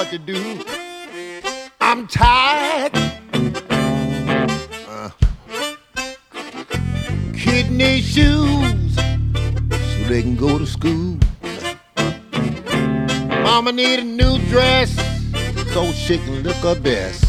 what to do. I'm tired. Kids need shoes so they can go to school. Mama need a new dress so she can look her best.